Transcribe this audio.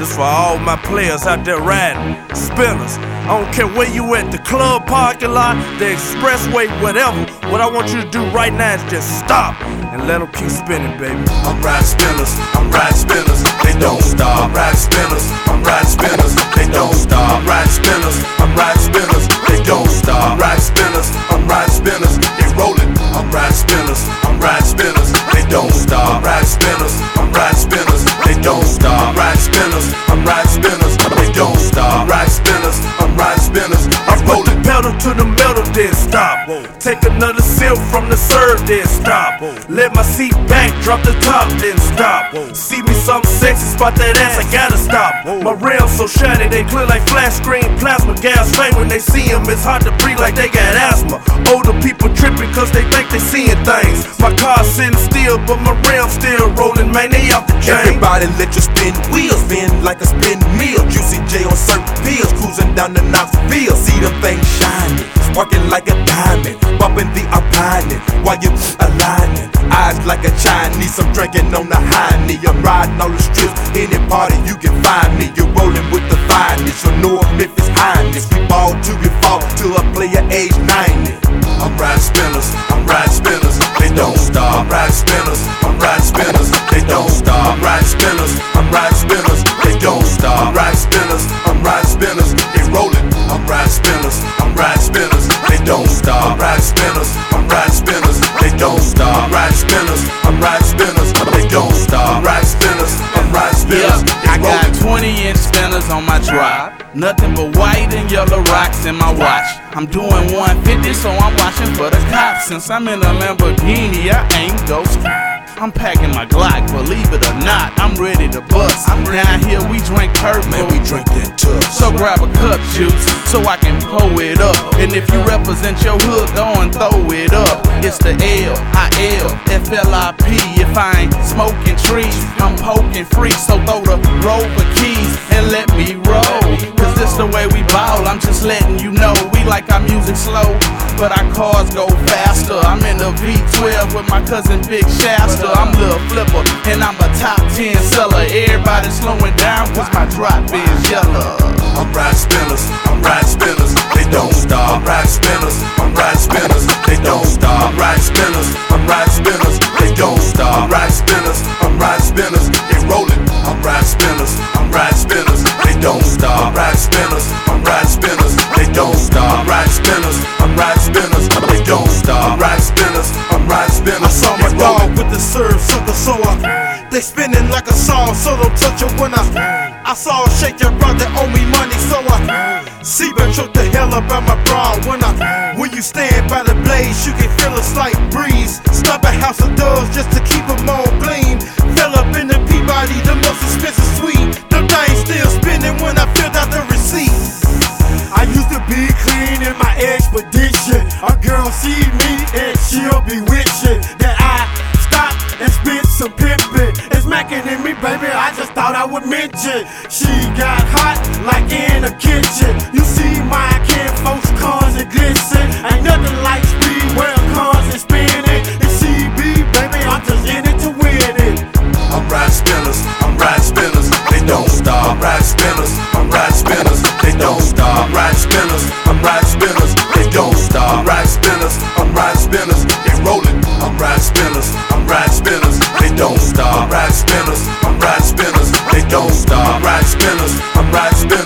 This for all my players out there riding, spinners. I don't care where you at, the club, parking lot, the expressway, whatever. What I want you to do right now is just stop and let them keep spinning, baby. I'm riding spinners, I'm riding spinners, they don't stop. I'm riding spinners, I'm riding spinners, they don't stop. I'm riding spinners, I'm riding spinners, they don't stop. I'm riding spinners, I'm riding spinners, they rolling. I'm riding spinners, I'm riding spinners, they don't stop. I'm riding spinners, I'm riding spinners, they don't stop. I'm riding spinners, I'm riding spinners, they don't stop. I'm riding spinners, I'm riding spinners, I'm rolling. Pedal to the metal, then stop. Take another sip from the serve, then stop. Let my seat back, drop the top, then stop. See me something sexy, spot that ass, I gotta stop. My rims so shiny, they clear like flash screen plasma. Gas flame when they see them, it's hard to breathe like they got asthma. Older people tripping cause they think they seeing things. My car's sitting still, but my rims still rolling, man, they off the chain. Everybody let your spin wheels spin like a spin meal. Juicy J on certain pills, cruising down the Knoxville. See them things shining, sparking like a diamond, bumping the opinion while you aligning. Eyes like a Chinese, I'm drinking on the high knee. I'm riding all the strips, any party you can find me. You're rolling with the finest, you know Memphis Highness. We ball till we fall, till a player age 90. I'm riding spinners, I'm riding spinners, they don't stop. I'm riding spinners, I'm riding spinners, they don't stop. I'm riding spinners, I'm riding spinners, they don't stop. I'm riding spinners, I'm riding spinners, they rolling. I'm riding spinners, I'm riding spinners, they don't stop. I'm riding spinners, I'm riding spinners, they don't stop. I'm riding spinners, I'm riding spinners, they don't stop. I'm riding spinners, I'm riding spinners, I got 20-inch spinners on my drive. Nothing but white and yellow rocks in my watch. I'm doing 150, so I'm watching for the cops. Since I'm in a Lamborghini, I ain't ghost. I'm packing my Glock, believe it or not, I'm ready to bust. Down here we drink purple, man, we drink that tough. So grab a cup, juice, so I can pull it up. And if you represent your hood, go and throw it up. It's the L-I-L-F-L-I-P. If I ain't smoking trees, I'm poking free. So throw the Rover keys and let me roll. Cause this the way we ball, I'm just letting you know. We like our music slow, but our cars go faster. I'm in the V12 with my cousin Big Shasta. I'm Lil Flipper, and I'm a top 10 seller. Everybody slowing down, cause my drop is yellow. I'm riding spinners, I'm riding spinners, they don't stop. I'm riding spinners, I'm riding spinners, they don't stop. I'm riding spinners, I'm riding spinners, they don't stop. I'm riding spinners, I'm riding spinners, they rolling. I'm riding spinners, I'm riding spinners, they don't stop. I'm riding spinners, I'm riding spinners, they don't stop. I'm riding spinners, I'm riding spinners, they don't stop. I'm riding spinners, I'm riding spinners. I saw my dog with the serve sucker, so they spinning like a song, so don't touch it when I saw her shake your brother owe me money, so I Seabird took the hell up out my bra. When you stand by the blaze, you can feel a slight breeze. Stop at House of Doves just to keep them all clean. Fell up in the Peabody, the most expensive suite. Them things still spinning when I filled out the receipt. I used to be clean in my expedition. A girl see me and she'll be wishing that I stop and spit some pimpin'. It's mackin' in me, baby, I just thought I would mention. She got hot like in the kitchen. You see my kinfolks, cars and glisten. Ain't nothing like Speedwell cars and spinning. It's CB, baby, I'm just in it to win it. I'm riding spinners, I'm riding spinners, they don't stop. I'm riding spinners, I'm riding spinners, they don't stop. I'm riding spinners, I'm riding spinners, they don't stop. I'm riding spinners, I'm riding spinners, they rolling. I'm riding spinners, I'm riding spinners, they don't stop. I'm riding spinners, I'm riding spinners, they don't stop. I'm riding spinners, I'm riding spinners.